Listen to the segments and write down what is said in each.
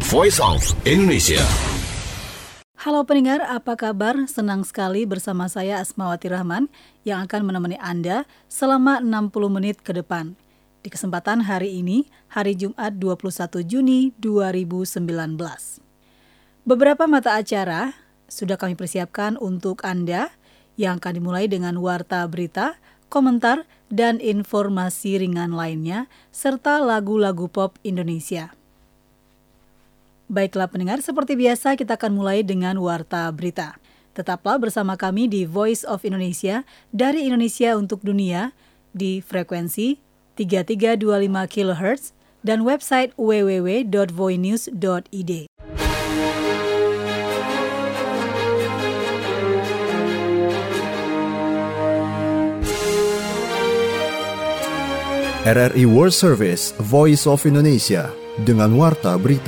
Voice of Indonesia. Halo pendengar, apa kabar? Senang sekali bersama saya Asmawati Rahman yang akan menemani Anda selama 60 menit ke depan. Di kesempatan hari ini, hari Jumat 21 Juni 2019. Beberapa mata acara sudah kami persiapkan untuk Anda yang akan dimulai dengan warta berita, komentar, dan informasi ringan lainnya, serta lagu-lagu pop Indonesia. Baiklah pendengar, seperti biasa kita akan mulai dengan warta berita. Tetaplah bersama kami di Voice of Indonesia dari Indonesia untuk Dunia di frekuensi 3325 kHz dan website www.voinews.id. RRI World Service Voice of Indonesia dengan warta berita.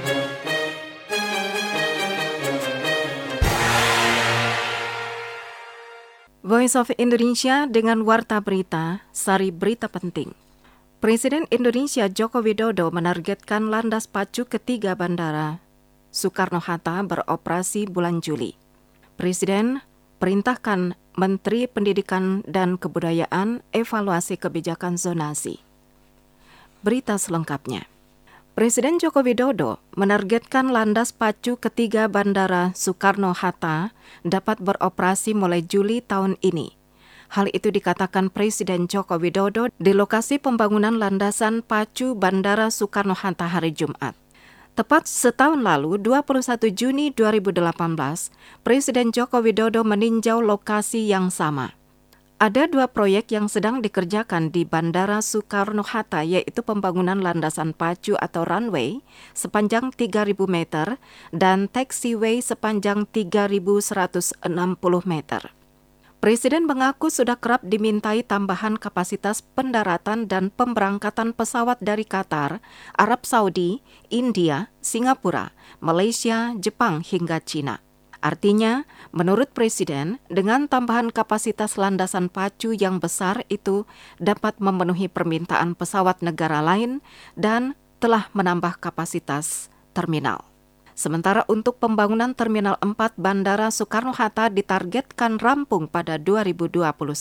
Voice of Indonesia dengan warta berita, sari berita penting. Presiden Indonesia Joko Widodo menargetkan landas pacu ketiga bandara Soekarno-Hatta beroperasi bulan Juli. Presiden perintahkan Menteri Pendidikan dan Kebudayaan evaluasi kebijakan zonasi. Berita selengkapnya. Presiden Joko Widodo menargetkan landas pacu ketiga bandara Soekarno-Hatta dapat beroperasi mulai Juli tahun ini. Hal itu dikatakan Presiden Joko Widodo di lokasi pembangunan landasan pacu Bandara Soekarno-Hatta hari Jumat. Tepat setahun lalu, 21 Juni 2018, Presiden Joko Widodo meninjau lokasi yang sama. Ada dua proyek yang sedang dikerjakan di Bandara Soekarno-Hatta, yaitu pembangunan landasan pacu atau runway sepanjang 3.000 meter dan taxiway sepanjang 3.160 meter. Presiden mengaku sudah kerap dimintai tambahan kapasitas pendaratan dan pemberangkatan pesawat dari Qatar, Arab Saudi, India, Singapura, Malaysia, Jepang hingga Cina. Artinya, menurut Presiden, dengan tambahan kapasitas landasan pacu yang besar itu dapat memenuhi permintaan pesawat negara lain dan telah menambah kapasitas terminal. Sementara untuk pembangunan Terminal 4 Bandara Soekarno-Hatta ditargetkan rampung pada 2021.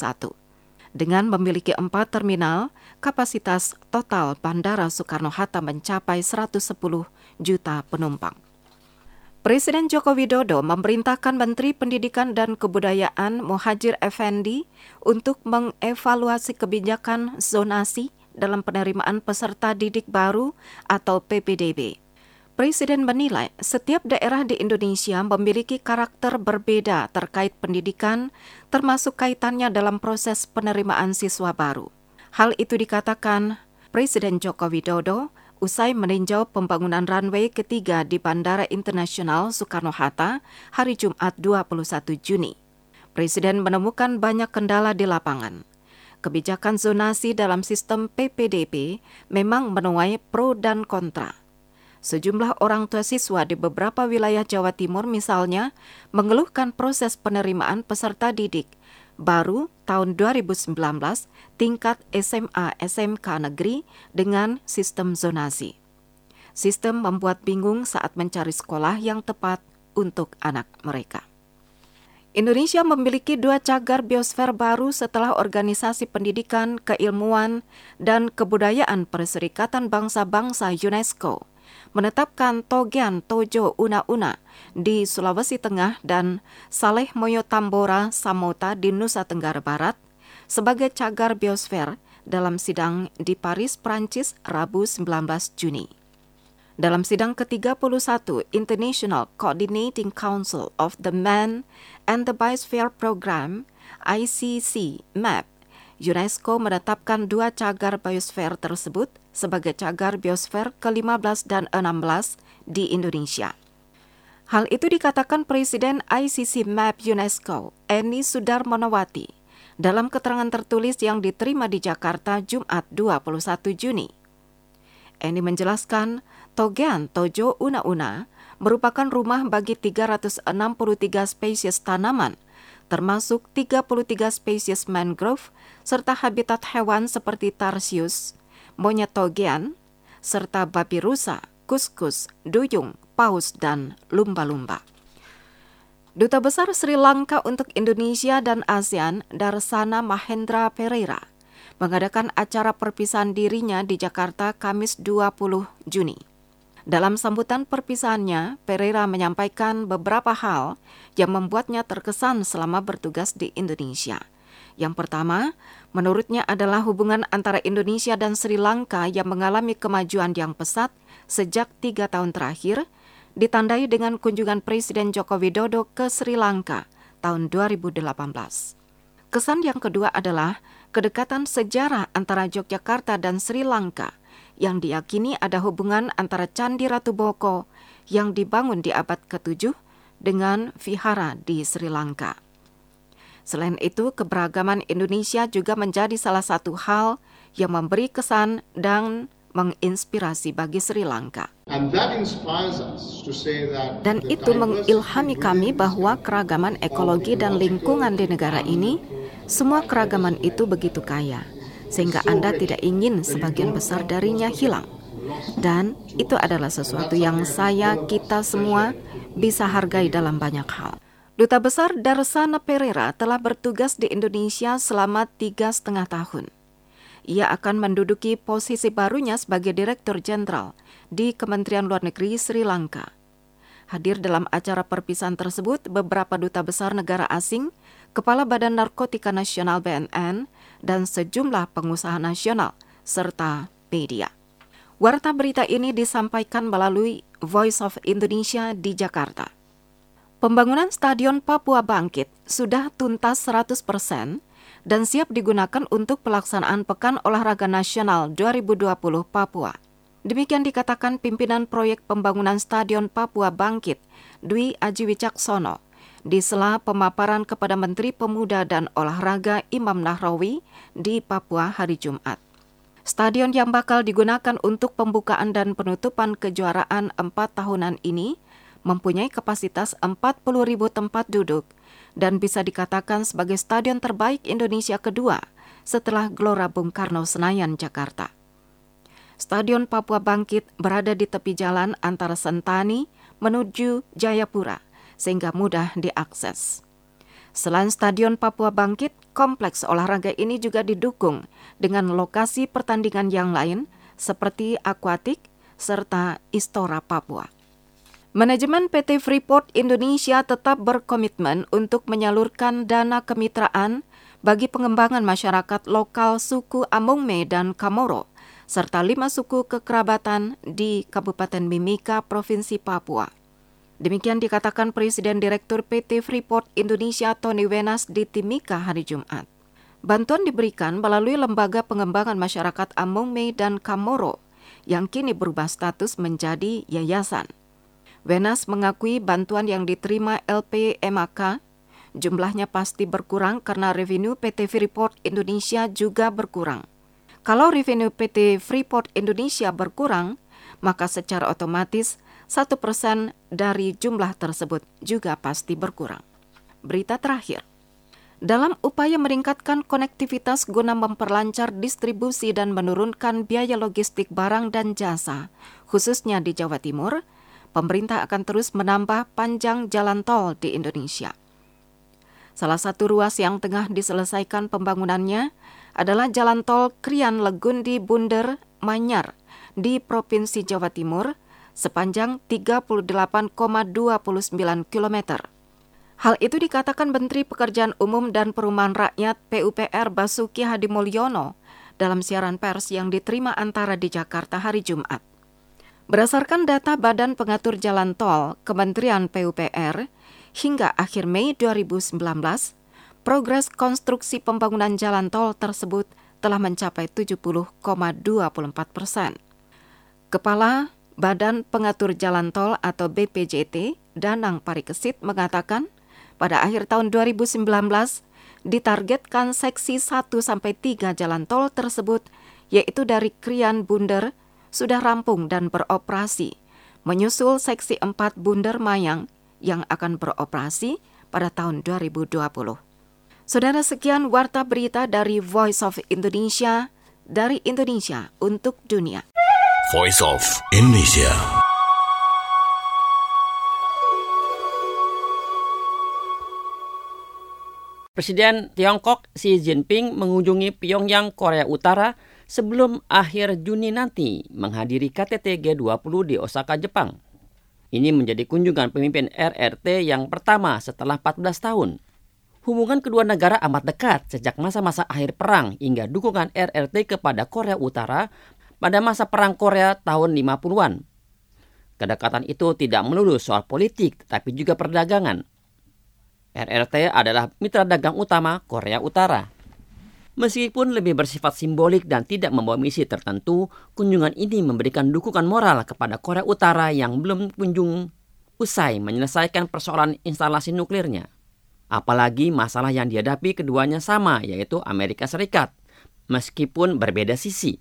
Dengan memiliki 4 terminal, kapasitas total Bandara Soekarno-Hatta mencapai 110 juta penumpang. Presiden Joko Widodo memerintahkan Menteri Pendidikan dan Kebudayaan Muhadjir Effendi untuk mengevaluasi kebijakan zonasi dalam penerimaan peserta didik baru atau PPDB. Presiden menilai setiap daerah di Indonesia memiliki karakter berbeda terkait pendidikan, termasuk kaitannya dalam proses penerimaan siswa baru. Hal itu dikatakan Presiden Joko Widodo usai meninjau pembangunan runway ketiga di Bandara Internasional Soekarno-Hatta hari Jumat 21 Juni. Presiden menemukan banyak kendala di lapangan. Kebijakan zonasi dalam sistem PPDB memang menuai pro dan kontra. Sejumlah orang tua siswa di beberapa wilayah Jawa Timur misalnya mengeluhkan proses penerimaan peserta didik baru tahun 2019 tingkat SMA SMK negeri dengan sistem zonasi. Sistem membuat bingung saat mencari sekolah yang tepat untuk anak mereka. Indonesia memiliki 2 cagar biosfer baru setelah Organisasi Pendidikan, Keilmuan, dan Kebudayaan Perserikatan Bangsa-Bangsa UNESCO menetapkan Togean Tojo Una-Una di Sulawesi Tengah dan Saleh Moyo Tambora Samota di Nusa Tenggara Barat sebagai cagar biosfer dalam sidang di Paris, Prancis, Rabu 19 Juni. Dalam sidang ke-31 International Coordinating Council of the Man and the Biosphere Program ICC MAP, UNESCO menetapkan 2 cagar biosfer tersebut sebagai cagar biosfer ke-15 dan 16 di Indonesia. Hal itu dikatakan Presiden ICC MAP UNESCO, Eni Sudarmanowati, dalam keterangan tertulis yang diterima di Jakarta Jumat 21 Juni. Eni menjelaskan, Togean Tojo Una-Una merupakan rumah bagi 363 spesies tanaman, termasuk 33 spesies mangrove, serta habitat hewan seperti tarsius, monyet togean, serta babi rusa kuskus, duyung, paus, dan lumba-lumba. Duta Besar Sri Lanka untuk Indonesia dan ASEAN, Darsana Mahendra Pereira, mengadakan acara perpisahan dirinya di Jakarta Kamis 20 Juni. Dalam sambutan perpisahannya, Pereira menyampaikan beberapa hal yang membuatnya terkesan selama bertugas di Indonesia. Yang pertama, menurutnya adalah hubungan antara Indonesia dan Sri Lanka yang mengalami kemajuan yang pesat sejak 3 tahun terakhir, ditandai dengan kunjungan Presiden Joko Widodo ke Sri Lanka tahun 2018. Kesan yang kedua adalah kedekatan sejarah antara Yogyakarta dan Sri Lanka yang diyakini ada hubungan antara Candi Ratu Boko yang dibangun di abad ke-7 dengan vihara di Sri Lanka. Selain itu, keberagaman Indonesia juga menjadi salah satu hal yang memberi kesan dan menginspirasi bagi Sri Lanka. Dan itu mengilhami kami bahwa keragaman ekologi dan lingkungan di negara ini, semua keragaman itu begitu kaya, sehingga Anda tidak ingin sebagian besar darinya hilang. Dan itu adalah sesuatu yang kita semua bisa hargai dalam banyak hal. Duta Besar Darsana Pereira telah bertugas di Indonesia selama 3,5 tahun. Ia akan menduduki posisi barunya sebagai Direktur Jenderal di Kementerian Luar Negeri Sri Lanka. Hadir dalam acara perpisahan tersebut beberapa duta besar negara asing, Kepala Badan Narkotika Nasional BNN, dan sejumlah pengusaha nasional, serta media. Warta berita ini disampaikan melalui Voice of Indonesia di Jakarta. Pembangunan Stadion Papua Bangkit sudah tuntas 100% dan siap digunakan untuk pelaksanaan Pekan Olahraga Nasional 2020 Papua. Demikian dikatakan pimpinan proyek pembangunan Stadion Papua Bangkit, Dwi Aji Wicaksono, di sela pemaparan kepada Menteri Pemuda dan Olahraga Imam Nahrawi di Papua hari Jumat. Stadion yang bakal digunakan untuk pembukaan dan penutupan kejuaraan 4 tahunan ini mempunyai kapasitas 40.000 tempat duduk dan bisa dikatakan sebagai stadion terbaik Indonesia kedua setelah Gelora Bung Karno Senayan, Jakarta. Stadion Papua Bangkit berada di tepi jalan antara Sentani menuju Jayapura, sehingga mudah diakses. Selain Stadion Papua Bangkit, kompleks olahraga ini juga didukung dengan lokasi pertandingan yang lain seperti akuatik serta Istora Papua. Manajemen PT Freeport Indonesia tetap berkomitmen untuk menyalurkan dana kemitraan bagi pengembangan masyarakat lokal suku Amungme dan Kamoro, serta 5 suku kekerabatan di Kabupaten Mimika, Provinsi Papua. Demikian dikatakan Presiden Direktur PT Freeport Indonesia Tony Wenas di Timika hari Jumat. Bantuan diberikan melalui Lembaga Pengembangan Masyarakat Amungme dan Kamoro yang kini berubah status menjadi yayasan. Wenas mengakui bantuan yang diterima LPMAK jumlahnya pasti berkurang karena revenue PT Freeport Indonesia juga berkurang. Kalau revenue PT Freeport Indonesia berkurang, maka secara otomatis 1% dari jumlah tersebut juga pasti berkurang. Berita terakhir. Dalam upaya meningkatkan konektivitas guna memperlancar distribusi dan menurunkan biaya logistik barang dan jasa, khususnya di Jawa Timur, pemerintah akan terus menambah panjang jalan tol di Indonesia. Salah satu ruas yang tengah diselesaikan pembangunannya adalah Jalan Tol Krian Legundi Bunder Manyar di Provinsi Jawa Timur sepanjang 38,29 km. Hal itu dikatakan Menteri Pekerjaan Umum dan Perumahan Rakyat PUPR Basuki Hadimulyono dalam siaran pers yang diterima Antara di Jakarta hari Jumat. Berdasarkan data Badan Pengatur Jalan Tol Kementerian PUPR, hingga akhir Mei 2019, progres konstruksi pembangunan jalan tol tersebut telah mencapai 70,24%. Kepala Badan Pengatur Jalan Tol atau BPJT, Danang Parikesit, mengatakan pada akhir tahun 2019 ditargetkan seksi 1-3 jalan tol tersebut, yaitu dari Krian Bunder, sudah rampung dan beroperasi, menyusul seksi 4 Bunder Mayang yang akan beroperasi pada tahun 2020. Saudara, sekian warta berita dari Voice of Indonesia, dari Indonesia untuk dunia. Voice of Indonesia. Presiden Tiongkok Xi Jinping mengunjungi Pyongyang, Korea Utara sebelum akhir Juni nanti menghadiri KTT G20 di Osaka, Jepang. Ini menjadi kunjungan pemimpin RRT yang pertama setelah 14 tahun. Hubungan kedua negara amat dekat sejak masa-masa akhir perang hingga dukungan RRT kepada Korea Utara pada masa Perang Korea tahun 50-an. Kedekatan itu tidak melulu soal politik, tetapi juga perdagangan. RRT adalah mitra dagang utama Korea Utara. Meskipun lebih bersifat simbolik dan tidak membawa misi tertentu, kunjungan ini memberikan dukungan moral kepada Korea Utara yang belum kunjung usai menyelesaikan persoalan instalasi nuklirnya. Apalagi masalah yang dihadapi keduanya sama, yaitu Amerika Serikat, meskipun berbeda sisi.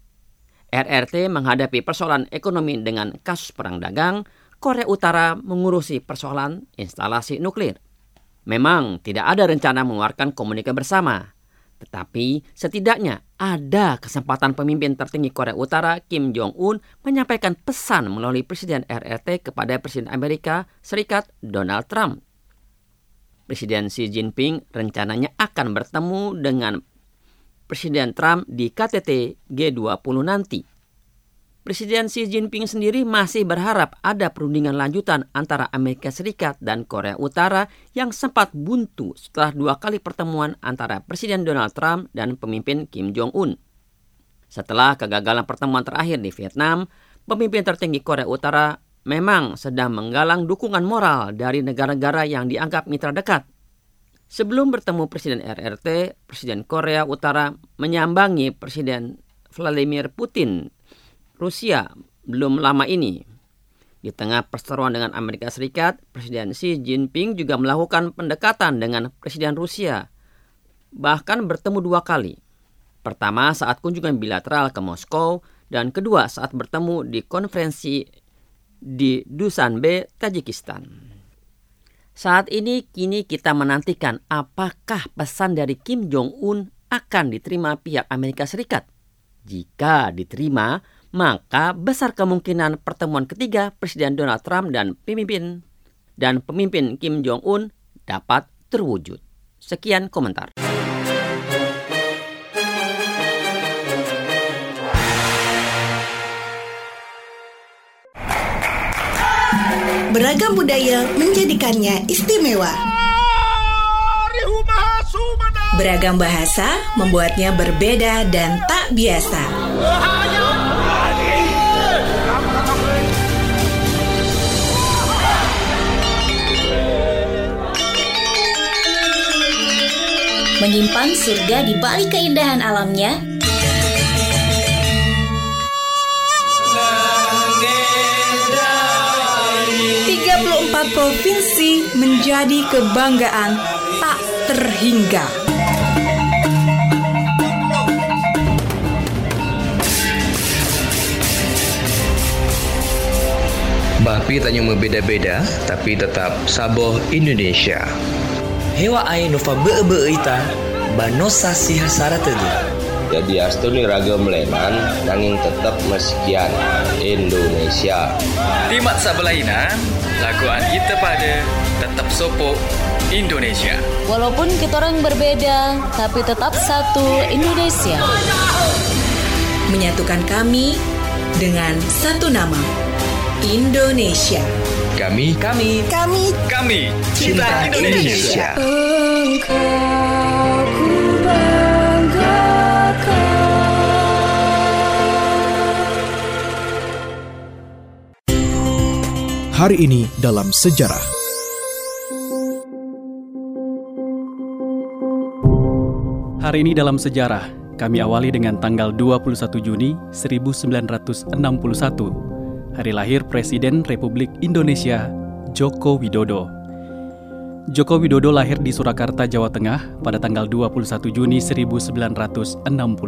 RRT menghadapi persoalan ekonomi dengan kasus perang dagang, Korea Utara mengurusi persoalan instalasi nuklir. Memang tidak ada rencana mengeluarkan komuniké bersama, tetapi setidaknya ada kesempatan pemimpin tertinggi Korea Utara Kim Jong-un menyampaikan pesan melalui Presiden RRT kepada Presiden Amerika Serikat Donald Trump. Presiden Xi Jinping rencananya akan bertemu dengan Presiden Trump di KTT G20 nanti. Presiden Xi Jinping sendiri masih berharap ada perundingan lanjutan antara Amerika Serikat dan Korea Utara yang sempat buntu setelah 2 kali pertemuan antara Presiden Donald Trump dan pemimpin Kim Jong-un. Setelah kegagalan pertemuan terakhir di Vietnam, pemimpin tertinggi Korea Utara memang sedang menggalang dukungan moral dari negara-negara yang dianggap mitra dekat. Sebelum bertemu Presiden RRT, Presiden Korea Utara menyambangi Presiden Vladimir Putin Rusia belum lama ini. Di tengah perseteruan dengan Amerika Serikat, Presiden Xi Jinping juga melakukan pendekatan dengan Presiden Rusia, bahkan bertemu 2 kali. Pertama saat kunjungan bilateral ke Moskow, dan kedua saat bertemu di konferensi di Dushanbe, Tajikistan. Saat ini kini kita menantikan apakah pesan dari Kim Jong-un akan diterima pihak Amerika Serikat. Jika diterima, maka besar kemungkinan pertemuan ketiga Presiden Donald Trump dan pemimpin Kim Jong-un dapat terwujud. Sekian komentar. Beragam budaya menjadikannya istimewa. Beragam bahasa membuatnya berbeda dan tak biasa. Menyimpan surga di balik keindahan alamnya. Provinsi menjadi kebanggaan tak terhingga. Bapi tak cuma beda-beda, tapi tetap saboh Indonesia. Hewa ai nova be-be-ita, banosa si hasara tadi. Jadi astuni ragam lenan, nanging tetap meskian Indonesia. Timat sabelainan, laguan kita pada tetap sopok Indonesia. Walaupun kita orang berbeda, tapi tetap satu Indonesia. Menyatukan kami dengan satu nama, Indonesia. Kami cinta Indonesia. Hari ini dalam sejarah. Hari ini dalam sejarah, kami awali dengan tanggal 21 Juni 1961, hari lahir Presiden Republik Indonesia, Joko Widodo. Joko Widodo lahir di Surakarta, Jawa Tengah pada tanggal 21 Juni 1961.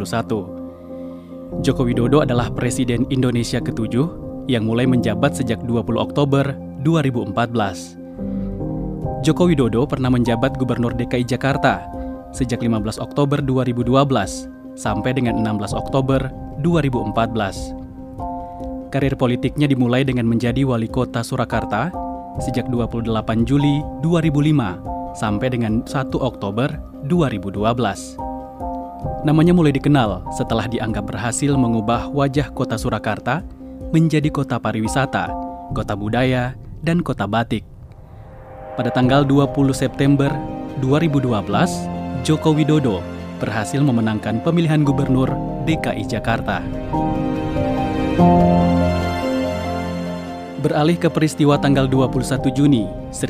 Joko Widodo adalah Presiden Indonesia ke-7 yang mulai menjabat sejak 20 Oktober 2014. Joko Widodo pernah menjabat Gubernur DKI Jakarta sejak 15 Oktober 2012 sampai dengan 16 Oktober 2014. Karir politiknya dimulai dengan menjadi Wali Kota Surakarta sejak 28 Juli 2005 sampai dengan 1 Oktober 2012. Namanya mulai dikenal setelah dianggap berhasil mengubah wajah kota Surakarta menjadi kota pariwisata, kota budaya, dan kota batik. Pada tanggal 20 September 2012, Joko Widodo berhasil memenangkan pemilihan gubernur DKI Jakarta. Beralih ke peristiwa tanggal 21 Juni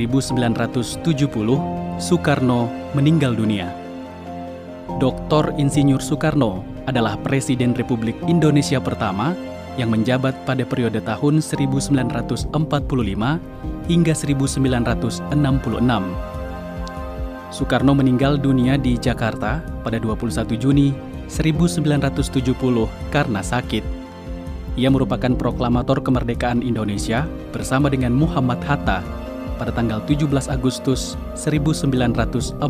1970, Soekarno meninggal dunia. Dr. Insinyur Soekarno adalah Presiden Republik Indonesia pertama yang menjabat pada periode tahun 1945 hingga 1966. Soekarno meninggal dunia di Jakarta pada 21 Juni 1970 karena sakit. Ia merupakan proklamator kemerdekaan Indonesia bersama dengan Muhammad Hatta pada tanggal 17 Agustus 1945.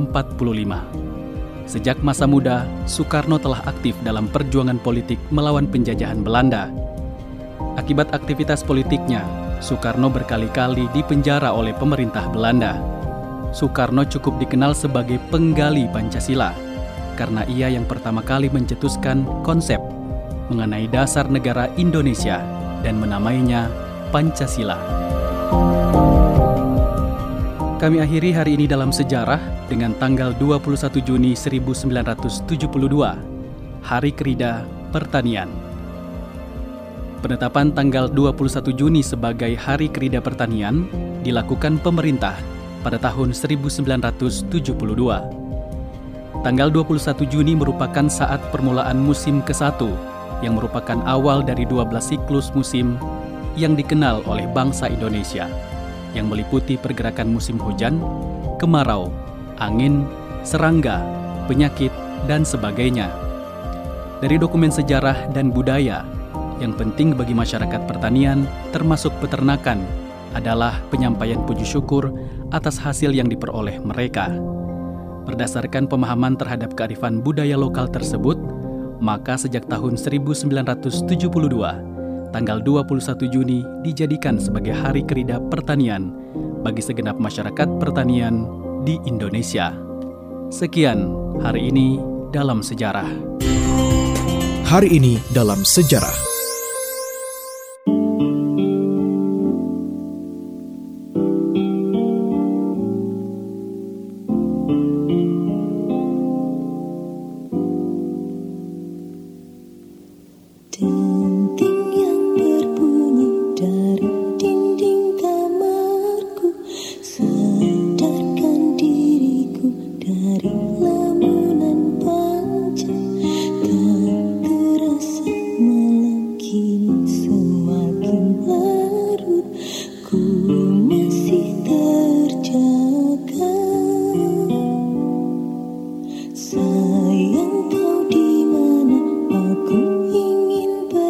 Sejak masa muda, Soekarno telah aktif dalam perjuangan politik melawan penjajahan Belanda. Akibat aktivitas politiknya, Soekarno berkali-kali dipenjara oleh pemerintah Belanda. Soekarno cukup dikenal sebagai penggali Pancasila, karena ia yang pertama kali mencetuskan konsep mengenai dasar negara Indonesia dan menamainya Pancasila. Kami akhiri hari ini dalam sejarah dengan tanggal 21 Juni 1972, Hari Krida Pertanian. Penetapan tanggal 21 Juni sebagai Hari Krida Pertanian dilakukan pemerintah pada tahun 1972. Tanggal 21 Juni merupakan saat permulaan musim ke-1 yang merupakan awal dari 12 siklus musim yang dikenal oleh bangsa Indonesia, yang meliputi pergerakan musim hujan, kemarau, angin, serangga, penyakit, dan sebagainya. Dari dokumen sejarah dan budaya, yang penting bagi masyarakat pertanian, termasuk peternakan, adalah penyampaian puji syukur atas hasil yang diperoleh mereka. Berdasarkan pemahaman terhadap kearifan budaya lokal tersebut, maka sejak tahun 1972, tanggal 21 Juni dijadikan sebagai Hari Krida Pertanian bagi segenap masyarakat pertanian di Indonesia. Sekian hari ini dalam sejarah. Hari ini dalam sejarah. Sayang kau di mana, aku ingin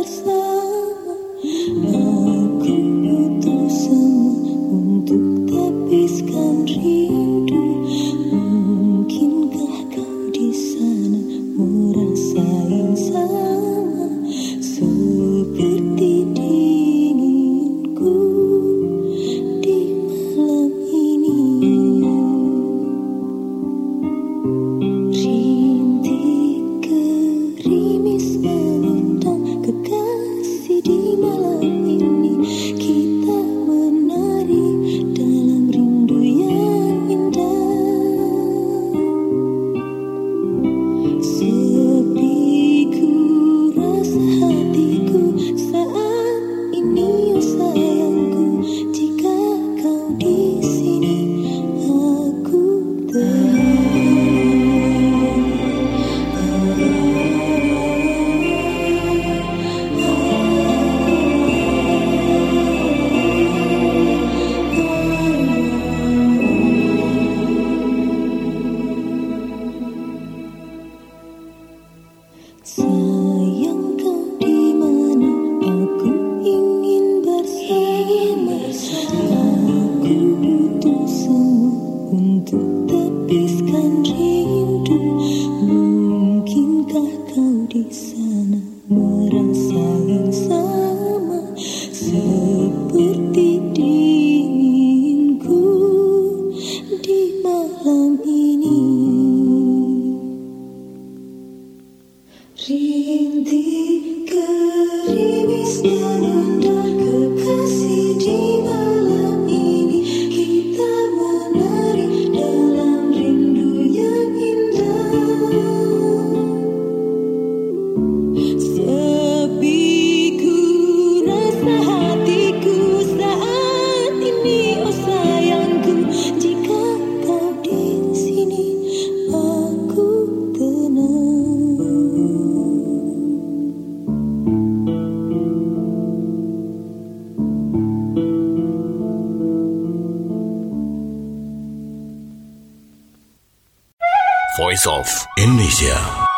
Voice of Indonesia.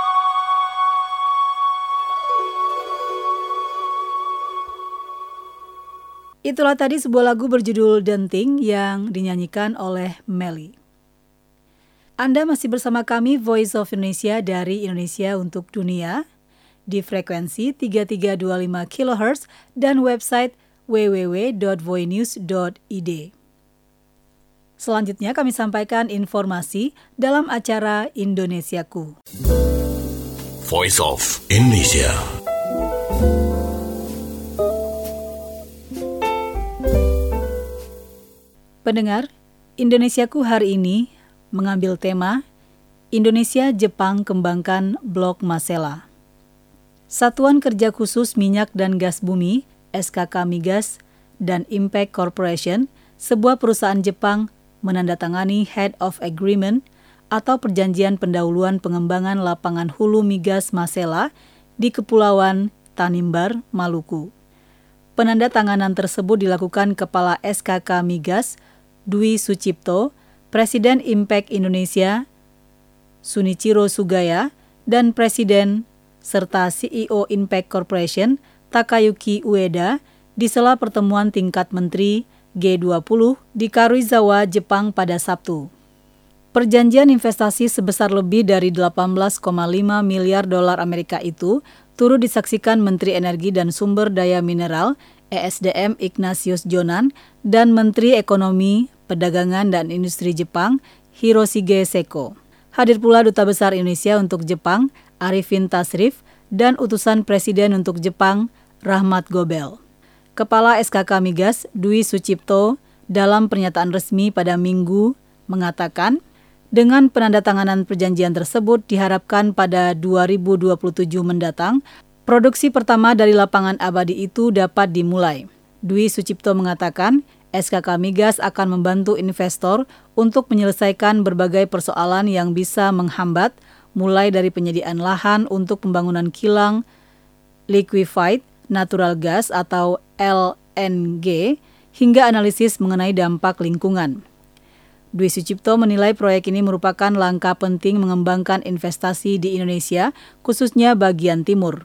Itulah tadi sebuah lagu berjudul Denting yang dinyanyikan oleh Melly. Anda masih bersama kami Voice of Indonesia dari Indonesia untuk Dunia di frekuensi 3325 kHz dan website www.voinews.id. Selanjutnya kami sampaikan informasi dalam acara Indonesiaku. Voice of Indonesia. Pendengar, Indonesiaku hari ini mengambil tema Indonesia Jepang kembangkan Blok Masela. Satuan Kerja Khusus Minyak dan Gas Bumi, SKK Migas, dan Impact Corporation, sebuah perusahaan Jepang, menandatangani Head of Agreement atau perjanjian pendahuluan pengembangan lapangan hulu migas Masela di Kepulauan Tanimbar, Maluku. Penandatanganan tersebut dilakukan Kepala SKK Migas, Dwi Sucipto, Presiden Impact Indonesia, Sunichiro Sugaya, dan Presiden serta CEO Impact Corporation, Takayuki Ueda, di sela pertemuan tingkat menteri G20 di Karuizawa, Jepang pada Sabtu. Perjanjian investasi sebesar lebih dari 18,5 miliar dolar Amerika itu turut disaksikan Menteri Energi dan Sumber Daya Mineral (ESDM) Ignatius Jonan dan Menteri Ekonomi, Perdagangan dan Industri Jepang Hiroshige Seko. Hadir pula Duta Besar Indonesia untuk Jepang Arifin Tasrif dan Utusan Presiden untuk Jepang Rahmat Gobel. Kepala SKK Migas Dwi Sucipto dalam pernyataan resmi pada Minggu mengatakan, dengan penandatanganan perjanjian tersebut diharapkan pada 2027 mendatang, produksi pertama dari lapangan abadi itu dapat dimulai. Dwi Sucipto mengatakan, SKK Migas akan membantu investor untuk menyelesaikan berbagai persoalan yang bisa menghambat, mulai dari penyediaan lahan untuk pembangunan kilang liquefied natural gas atau LNG, hingga analisis mengenai dampak lingkungan. Dwi Sucipto menilai proyek ini merupakan langkah penting mengembangkan investasi di Indonesia, khususnya bagian timur.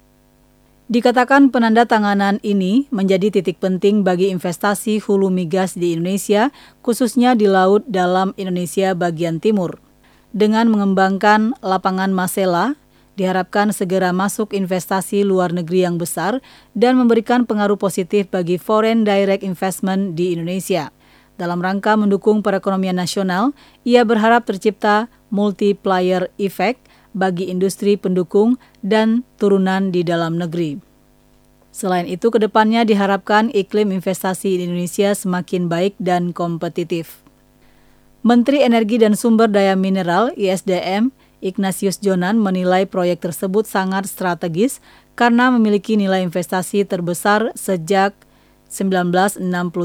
Dikatakan penandatanganan ini menjadi titik penting bagi investasi hulu migas di Indonesia, khususnya di Laut Dalam Indonesia bagian timur. Dengan mengembangkan lapangan Masela, diharapkan segera masuk investasi luar negeri yang besar dan memberikan pengaruh positif bagi foreign direct investment di Indonesia. Dalam rangka mendukung perekonomian nasional, ia berharap tercipta multiplier effect bagi industri pendukung dan turunan di dalam negeri. Selain itu, kedepannya diharapkan iklim investasi di Indonesia semakin baik dan kompetitif. Menteri Energi dan Sumber Daya Mineral (ISDM) Ignatius Jonan menilai proyek tersebut sangat strategis karena memiliki nilai investasi terbesar sejak 1967.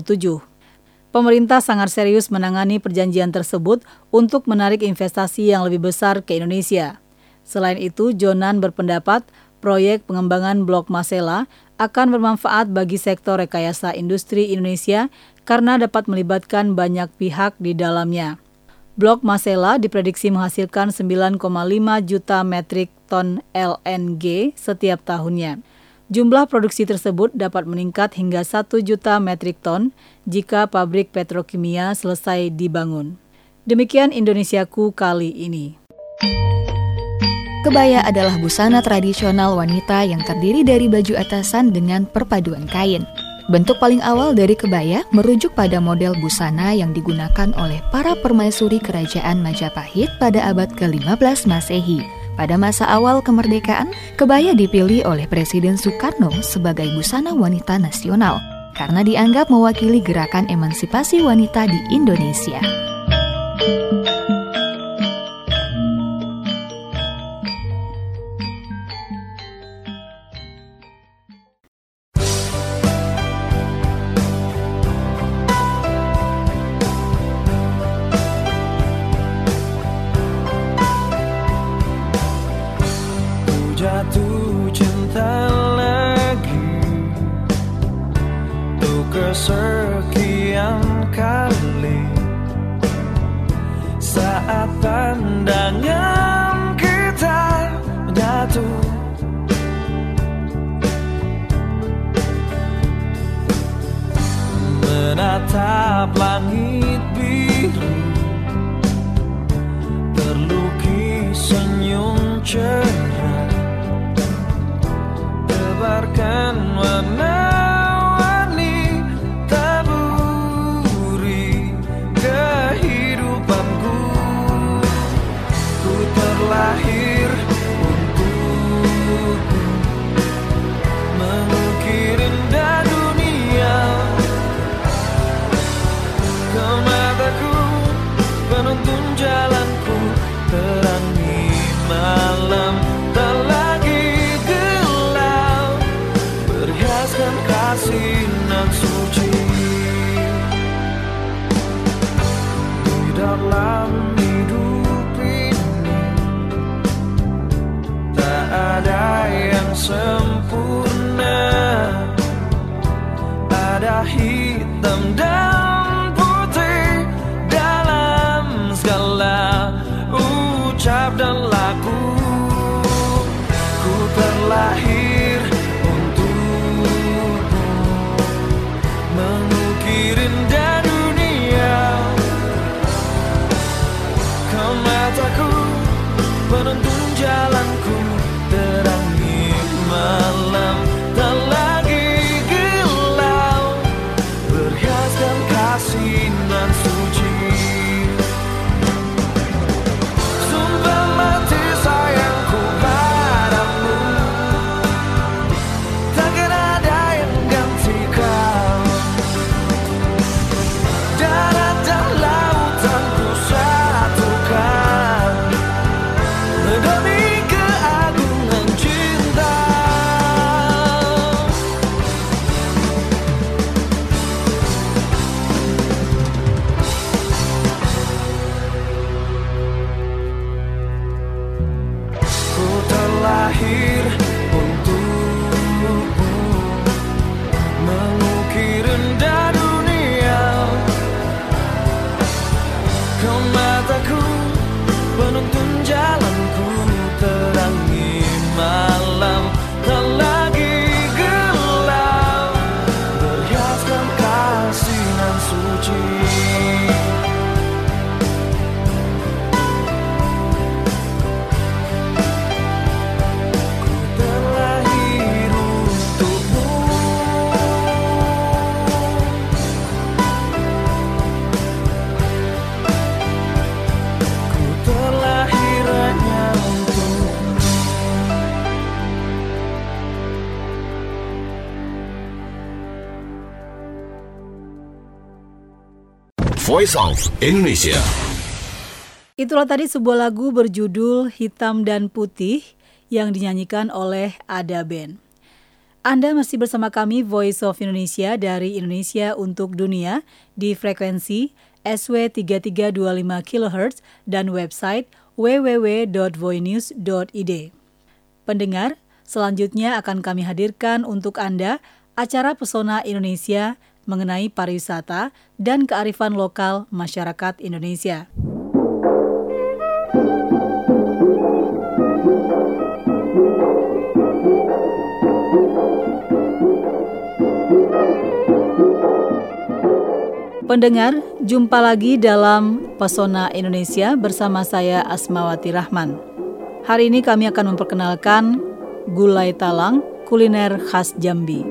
Pemerintah sangat serius menangani perjanjian tersebut untuk menarik investasi yang lebih besar ke Indonesia. Selain itu, Jonan berpendapat proyek pengembangan Blok Masela akan bermanfaat bagi sektor rekayasa industri Indonesia karena dapat melibatkan banyak pihak di dalamnya. Blok Masela diprediksi menghasilkan 9,5 juta metrik ton LNG setiap tahunnya. Jumlah produksi tersebut dapat meningkat hingga 1 juta metrik ton jika pabrik petrokimia selesai dibangun. Demikian Indonesiaku kali ini. Kebaya adalah busana tradisional wanita yang terdiri dari baju atasan dengan perpaduan kain. Bentuk paling awal dari kebaya merujuk pada model busana yang digunakan oleh para permaisuri kerajaan Majapahit pada abad ke-15 Masehi. Pada masa awal kemerdekaan, kebaya dipilih oleh Presiden Soekarno sebagai busana wanita nasional karena dianggap mewakili gerakan emansipasi wanita di Indonesia. Jatuh cinta lagi tuh kesekian kali saat pandangnya atap langit biru, terlukis senyum cerah, tebarkan warna-warni taburi kehidupanku. Ku terlahir untukmu, mengukir indah dunia. Kau mataku, penuntun jalanku, terangi malam tak lagi gelap, berhiaskan kasih nan suci. Di dalam hidup ini tak ada yang sempurna, ada hitam dan putih dalam segala ucap dan laku. Ku terlahir untukmu, mengukir indah dunia. Kau mataku, penuntun jalanku, terangi malam tak lagi gelap, berhiaskan kasih nan suci. Sumpah mati sayangku padamu, takkan ada yang gantikan. Darat dan lautan ku satukan demi keagungan cinta. Ku terlahir untukmu, mengukir indah dunia. Kau mataku, penuntun jalanku, terangi malam tak lagi gelap, berhiaskan kasih nan suci. Ku terlahir untukmu, ku terlahir hanya untukmu. Voice of Indonesia. Itulah tadi sebuah lagu berjudul Hitam dan Putih yang dinyanyikan oleh Ada Band. Anda masih bersama kami Voice of Indonesia dari Indonesia untuk Dunia di frekuensi SW 3325 kHz dan website www.voinews.id. Pendengar, selanjutnya akan kami hadirkan untuk Anda acara Pesona Indonesia mengenai pariwisata dan kearifan lokal masyarakat Indonesia. Pendengar, jumpa lagi dalam Pesona Indonesia bersama saya Asmawati Rahman. Hari ini kami akan memperkenalkan gulai talang, kuliner khas Jambi.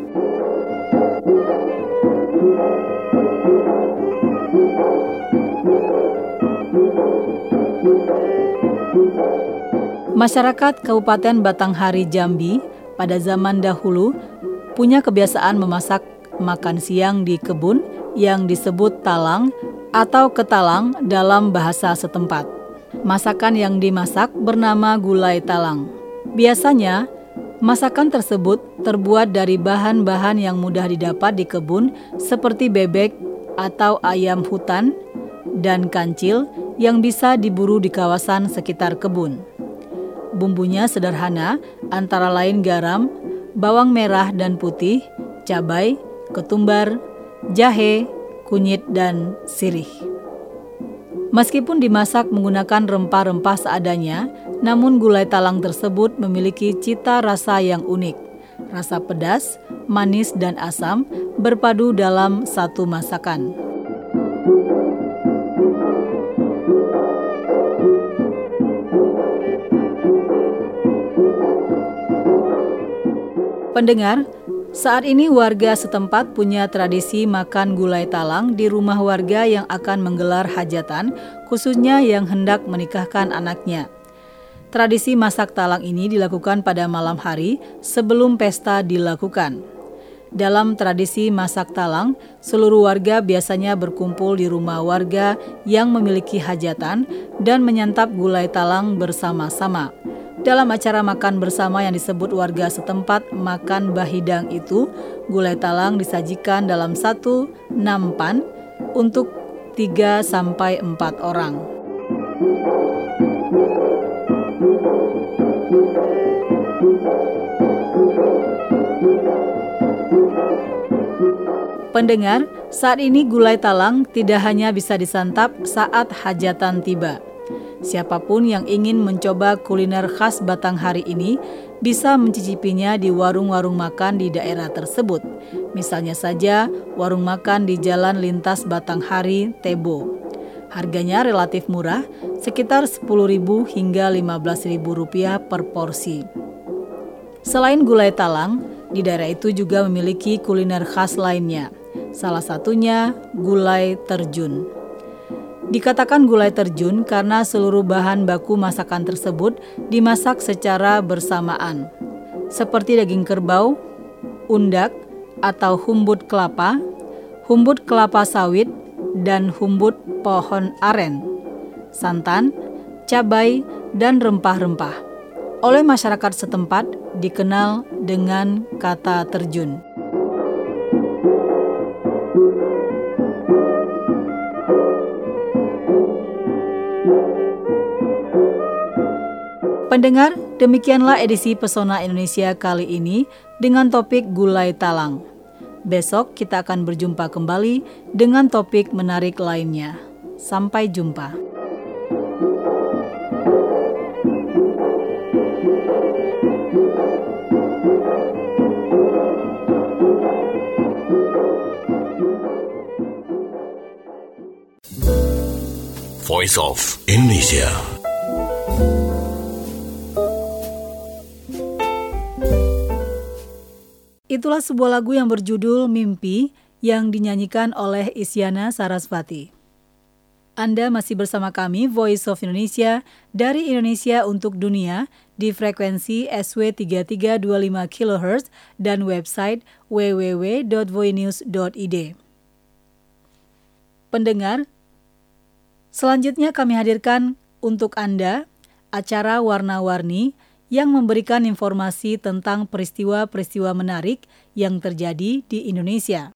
Masyarakat Kabupaten Batanghari Jambi pada zaman dahulu punya kebiasaan memasak makan siang di kebun yang disebut talang atau ketalang dalam bahasa setempat. Masakan yang dimasak bernama gulai talang. Biasanya, masakan tersebut terbuat dari bahan-bahan yang mudah didapat di kebun seperti bebek atau ayam hutan dan kancil yang bisa diburu di kawasan sekitar kebun. Bumbunya sederhana, antara lain garam, bawang merah dan putih, cabai, ketumbar, jahe, kunyit, dan sirih. Meskipun dimasak menggunakan rempah-rempah seadanya, namun gulai talang tersebut memiliki cita rasa yang unik. Rasa pedas, manis, dan asam berpadu dalam satu masakan. Pendengar, saat ini warga setempat punya tradisi makan gulai talang di rumah warga yang akan menggelar hajatan, khususnya yang hendak menikahkan anaknya. Tradisi masak talang ini dilakukan pada malam hari sebelum pesta dilakukan. Dalam tradisi masak talang, seluruh warga biasanya berkumpul di rumah warga yang memiliki hajatan dan menyantap gulai talang bersama-sama. Dalam acara makan bersama yang disebut warga setempat makan bahidang itu, gulai talang disajikan dalam satu nampan untuk 3-4 orang. Pendengar, saat ini gulai talang tidak hanya bisa disantap saat hajatan tiba. Siapapun yang ingin mencoba kuliner khas Batanghari ini bisa mencicipinya di warung-warung makan di daerah tersebut. Misalnya saja warung makan di Jalan Lintas Batanghari, Tebo. Harganya relatif murah, sekitar Rp10.000 hingga Rp15.000 per porsi. Selain gulai talang, di daerah itu juga memiliki kuliner khas lainnya. Salah satunya gulai terjun. Dikatakan gulai terjun karena seluruh bahan baku masakan tersebut dimasak secara bersamaan. Seperti daging kerbau, undak atau humbut kelapa sawit, dan humbut pohon aren, santan, cabai, dan rempah-rempah. Oleh masyarakat setempat dikenal dengan kata terjun. Pendengar, demikianlah edisi Pesona Indonesia kali ini dengan topik gulai talang. Besok kita akan berjumpa kembali dengan topik menarik lainnya. Sampai jumpa. Voice of Indonesia. Itulah sebuah lagu yang berjudul Mimpi yang dinyanyikan oleh Isyana Sarasvati. Anda masih bersama kami, Voice of Indonesia, dari Indonesia untuk dunia, di frekuensi SW 3325 kHz dan website www.voinews.id. Pendengar, selanjutnya kami hadirkan untuk Anda acara Warna-Warni yang memberikan informasi tentang peristiwa-peristiwa menarik yang terjadi di Indonesia.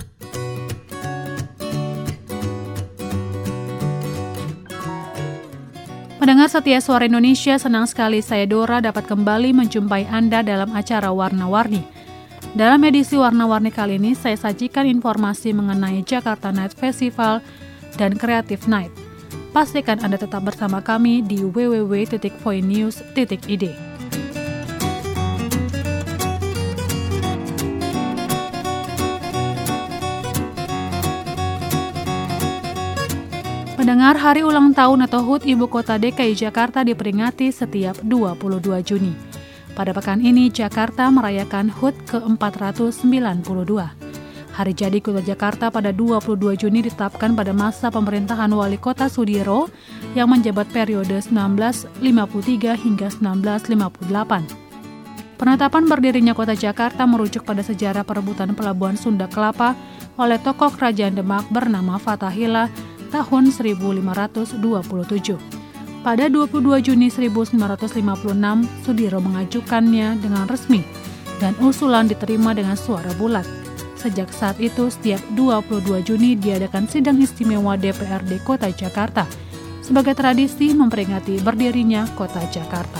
Pendengar setia Suara Indonesia, senang sekali saya Dora dapat kembali menjumpai Anda dalam acara Warna-Warni. Dalam edisi Warna-Warni kali ini, saya sajikan informasi mengenai Jakarta Night Festival dan Creative Night. Pastikan Anda tetap bersama kami di www.voinews.id. Pendengar, hari ulang tahun atau HUT Ibu Kota DKI Jakarta diperingati setiap 22 Juni. Pada pekan ini, Jakarta merayakan HUT ke-492. Hari jadi Kota Jakarta pada 22 Juni ditetapkan pada masa pemerintahan Wali Kota Sudiryo yang menjabat periode 1953 hingga 1958. Penetapan berdirinya Kota Jakarta merujuk pada sejarah perebutan pelabuhan Sunda Kelapa oleh tokoh kerajaan Demak bernama Fathahillah tahun 1527. Pada 22 Juni 1956, Sudiryo mengajukannya dengan resmi dan usulan diterima dengan suara bulat. Sejak saat itu, setiap 22 Juni diadakan sidang istimewa DPRD Kota Jakarta sebagai tradisi memperingati berdirinya Kota Jakarta.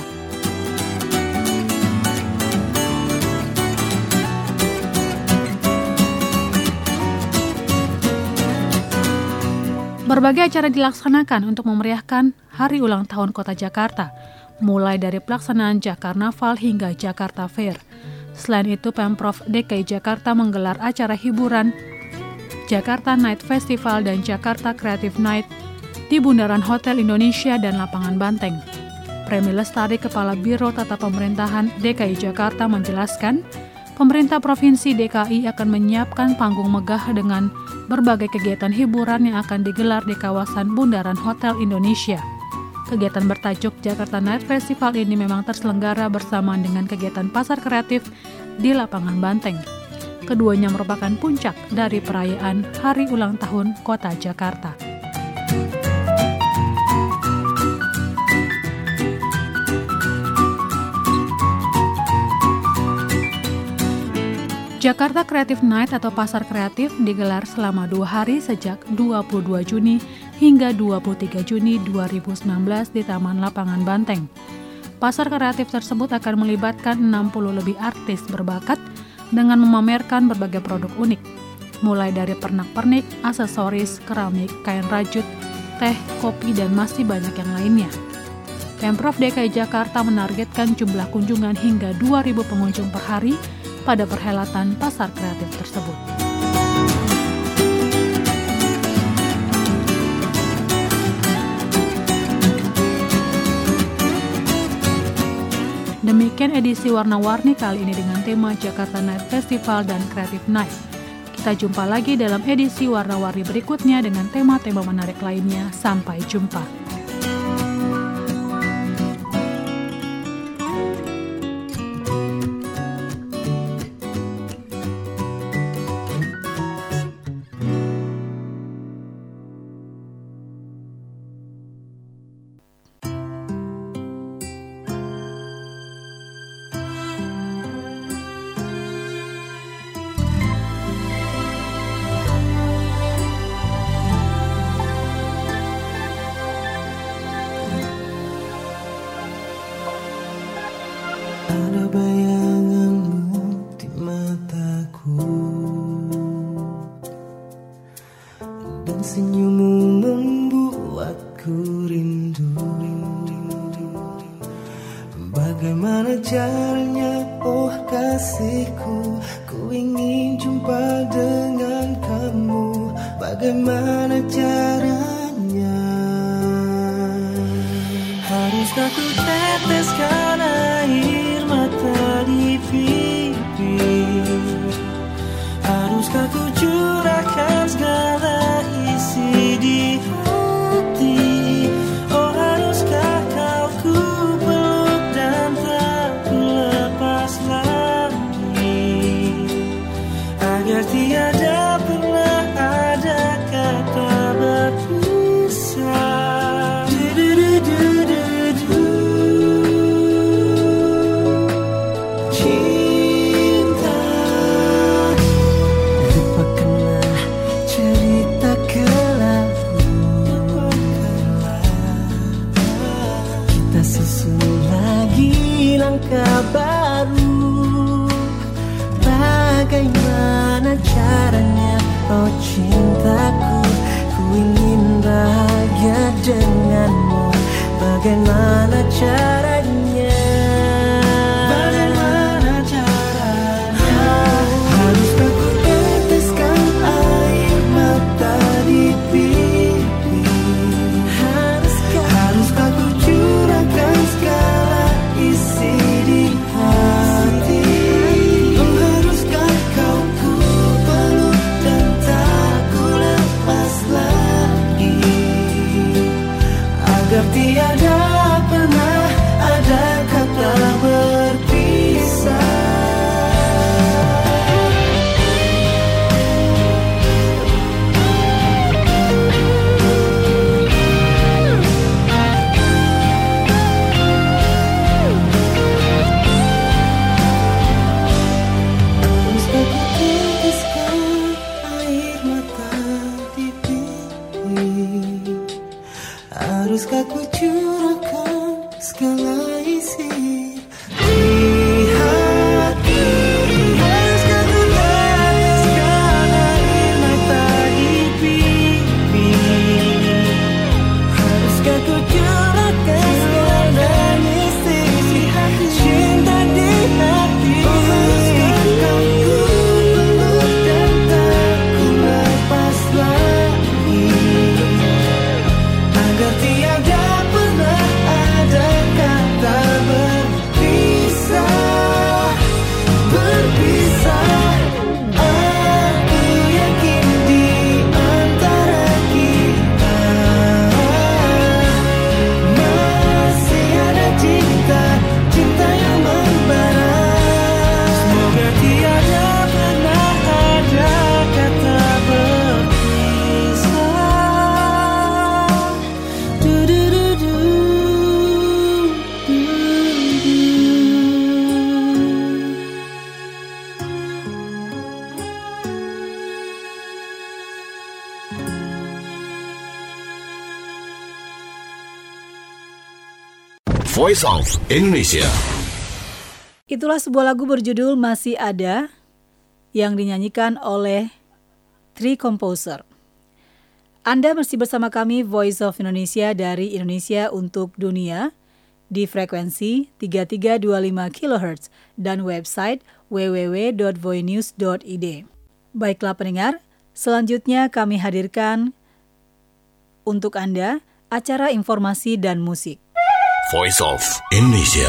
Berbagai acara dilaksanakan untuk memeriahkan hari ulang tahun Kota Jakarta, mulai dari pelaksanaan Jakarnaval hingga Jakarta Fair. Selain itu, Pemprov DKI Jakarta menggelar acara hiburan Jakarta Night Festival dan Jakarta Creative Night di Bundaran Hotel Indonesia dan Lapangan Banteng. Premi Lestari, Kepala Biro Tata Pemerintahan DKI Jakarta menjelaskan, pemerintah Provinsi DKI akan menyiapkan panggung megah dengan berbagai kegiatan hiburan yang akan digelar di kawasan Bundaran Hotel Indonesia. Kegiatan bertajuk Jakarta Night Festival ini memang terselenggara bersamaan dengan kegiatan pasar kreatif di Lapangan Banteng. Keduanya merupakan puncak dari perayaan Hari Ulang Tahun Kota Jakarta. Jakarta Creative Night atau Pasar Kreatif digelar selama 2 hari sejak 22 Juni hingga 23 Juni 2019 di Taman Lapangan Banteng. Pasar kreatif tersebut akan melibatkan 60 lebih artis berbakat dengan memamerkan berbagai produk unik, mulai dari pernak-pernik, aksesoris, keramik, kain rajut, teh, kopi, dan masih banyak yang lainnya. Pemprov DKI Jakarta menargetkan jumlah kunjungan hingga 2.000 pengunjung per hari pada perhelatan pasar kreatif tersebut. Demikian edisi Warna-Warni kali ini dengan tema Jakarta Night Festival dan Creative Night. Kita jumpa lagi dalam edisi Warna-Warni berikutnya dengan tema-tema menarik lainnya. Sampai jumpa. Ada bayanganmu di mataku dan senyummu membuatku rindu. Bagaimana caranya, oh kasihku, ku ingin jumpa dengan kamu. Bagaimana caranya? Haruskah ku teteskan air mata di pipi? Haruskah ku curahkan segala isi di hati? Oh haruskah kau ku peluk dan tak ku lepas lagi, agar tiada pernah ada kata berpisah. Baru, bagaimana caranya, oh cintaku, ku ingin bahagia denganmu. Bagaimana caranya? Bagaimana caranya? Haruskah ku teteskan air mata di pipi? Haruskah ku curahkan segala isi di hati? Oh haruskah kau ku peluk dan tak ku lepas lagi, agar tiada pernah Voice of Indonesia. Itulah sebuah lagu berjudul Masih Ada yang dinyanyikan oleh Three Composer. Anda masih bersama kami Voice of Indonesia dari Indonesia untuk Dunia di frekuensi 3325 kHz dan website www.voinews.id. Baiklah pendengar, selanjutnya kami hadirkan untuk Anda acara informasi dan musik. Voice of Indonesia.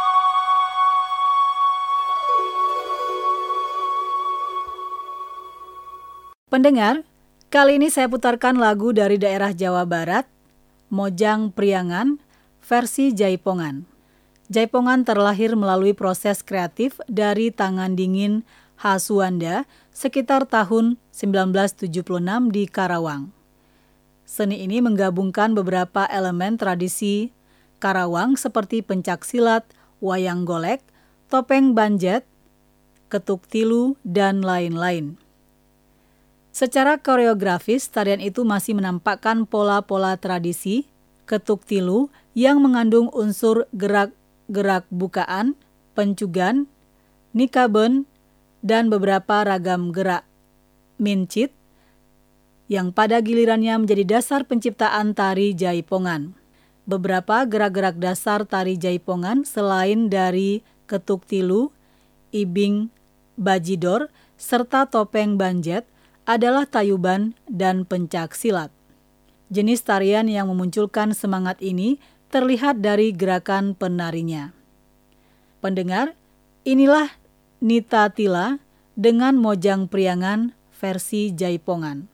Pendengar, kali ini saya putarkan lagu dari daerah Jawa Barat, Mojang Priangan, versi Jaipongan. Jaipongan terlahir melalui proses kreatif dari tangan dingin Hasuanda sekitar tahun 1976 di Karawang. Seni ini menggabungkan beberapa elemen tradisi Karawang seperti pencaksilat, wayang golek, topeng banjet, ketuk tilu, dan lain-lain. Secara koreografis, tarian itu masih menampakkan pola-pola tradisi ketuk tilu yang mengandung unsur gerak-gerak bukaan, pencugan, nikaben, dan beberapa ragam gerak mincit yang pada gilirannya menjadi dasar penciptaan tari Jaipongan. Beberapa gerak-gerak dasar tari Jaipongan selain dari ketuk tilu, ibing bajidor, serta topeng banjet adalah tayuban dan pencak silat. Jenis tarian yang memunculkan semangat ini terlihat dari gerakan penarinya. Pendengar, inilah Nita Tila dengan Mojang Priangan versi Jaipongan.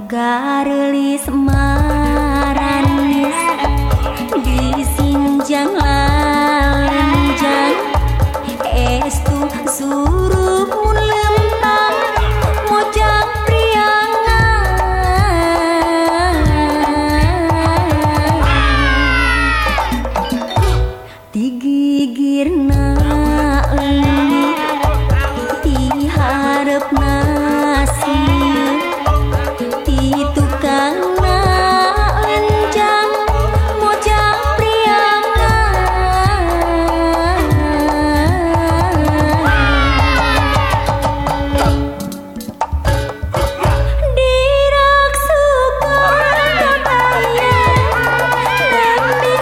garelis maranis disinjang lalenjang estu suruh mun lempang mojang priangan digigirna leutik diharepna sieu ti tukang enjang mojang priangan dirak suka tataya dan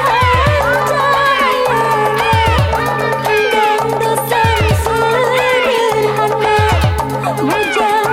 dihancayane dan dosen sederhana mojang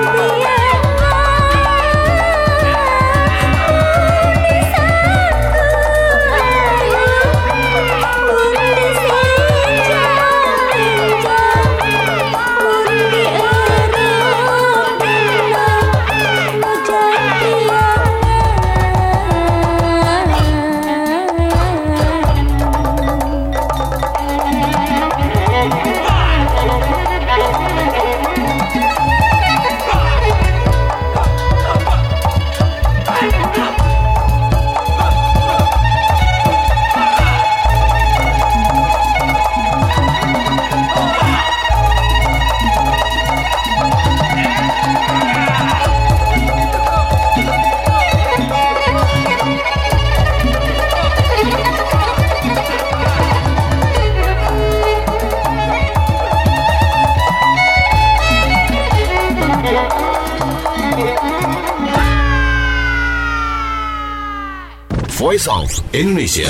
Voice of Indonesia.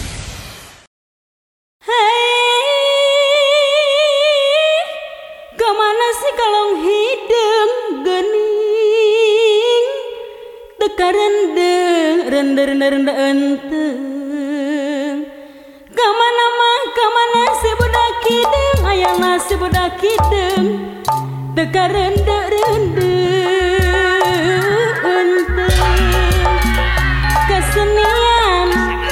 Kemana sih kalong hidung gening teka rende enteng kamana si budak hidung ayana si budak hidung teka rende enteng kesenian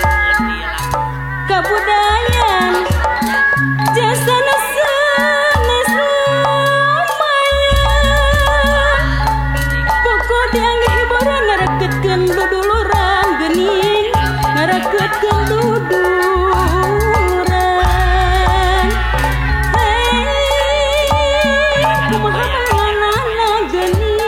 kebudayaan jasana sanes lumayan pokok dianggap hiburan ngaraketkeun duduluran geuning ngaraketkeun duduran kumaha ngaranna geuning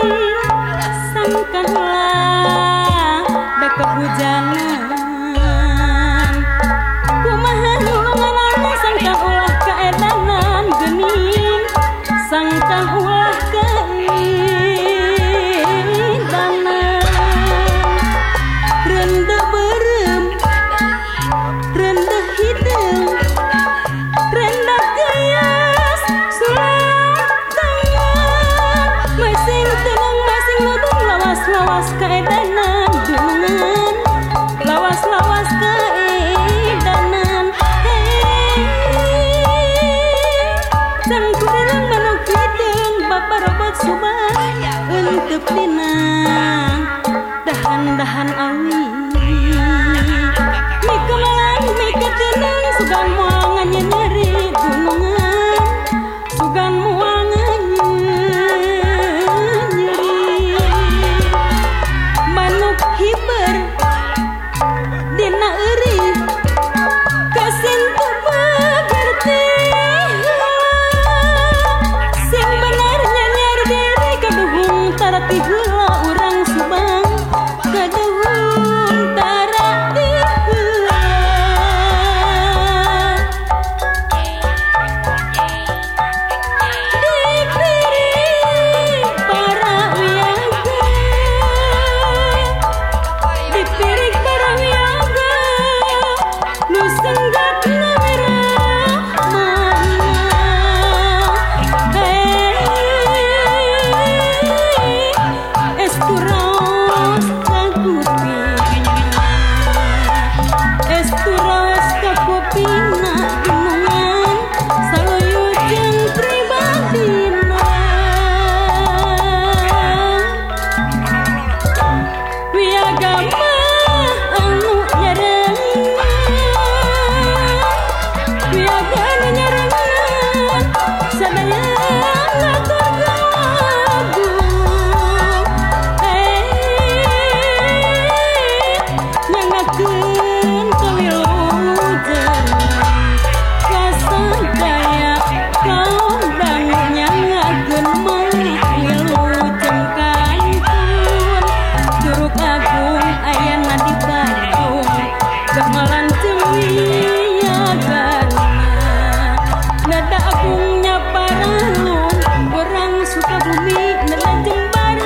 Agung ayana di Bandung gamelan cemiagana nada agungnya Paralung orang Sukabumi nada jembar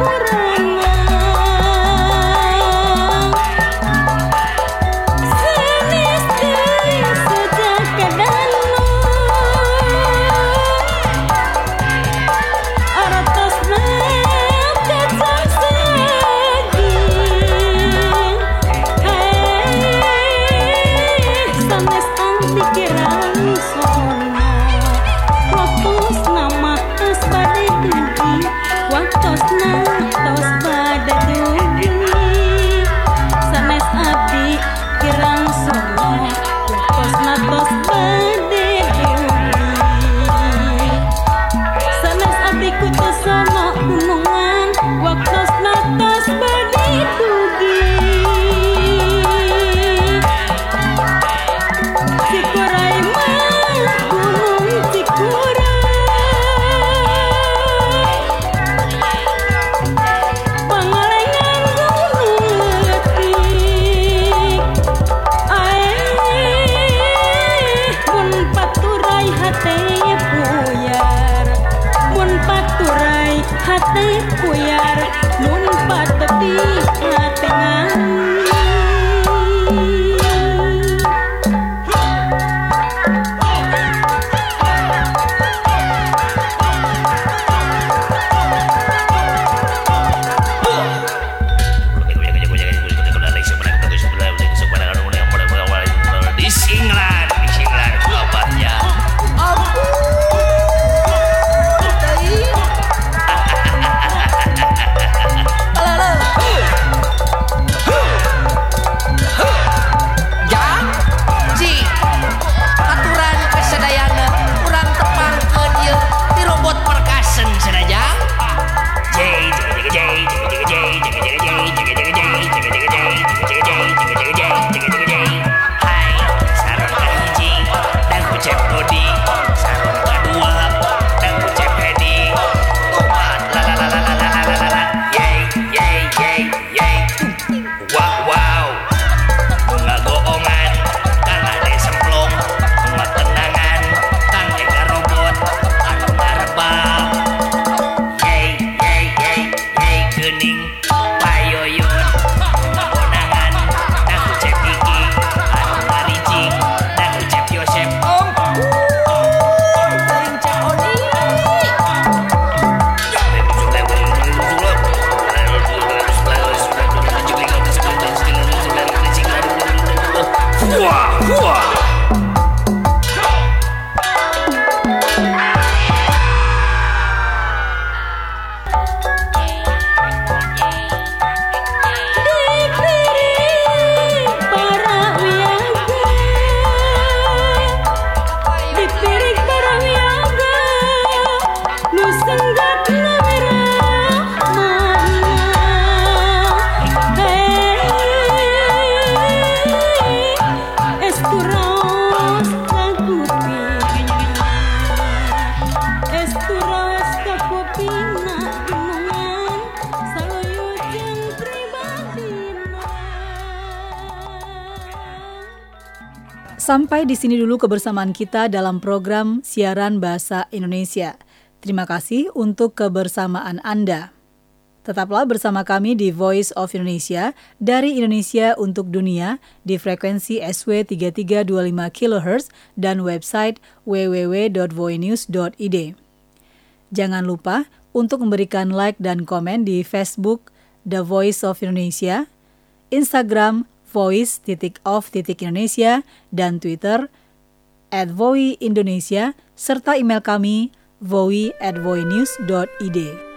empurangan sanes teuing sejak kadanu aratosna kacang saging sanes anti kirang sono waktos nama tos bade dugi waktosna tos bade dugi sanes abdi kirang sono waktosna tos bade dugi sanes abdi kutu sono gunungan waktosna tos bade dugi Cikuray mah gunung Cikuray Pangalengan gunung letik mun paturay hate puyar mun paturay hate puyar mun pateti hate ngani Disinglan kabarnya. Jang, si aturan kesedayana kurang tepangkeun ieu di robot perkasen sadajang. Hai, sareng kahiji dan kucep Dodi, sareng kadua dan kucep Hedi. Tomat la la la la la la la la. Yey. Wow. Bunga goongan karena desemplong, bunga tendangan kang ega robot anu ngarebal. Yey geuning payoyot konangan dan kucep Kiki anu ngarijing dan kucep Yosep Teuing cek Oni. Wah. Dipirik para wiaga nu senggak ngamerah mana esturos kakupina gunungan saluyujeng pribadina. Sampai di sini dulu kebersamaan kita dalam program siaran bahasa Indonesia. Terima kasih untuk kebersamaan Anda. Tetaplah bersama kami di Voice of Indonesia dari Indonesia untuk dunia di frekuensi SW 3325 kHz dan website www.voinews.id. Jangan lupa untuk memberikan like dan komen di Facebook The Voice of Indonesia, Instagram voice_of_Indonesia, dan Twitter @voiindonesia, serta email kami voi@voinews.id.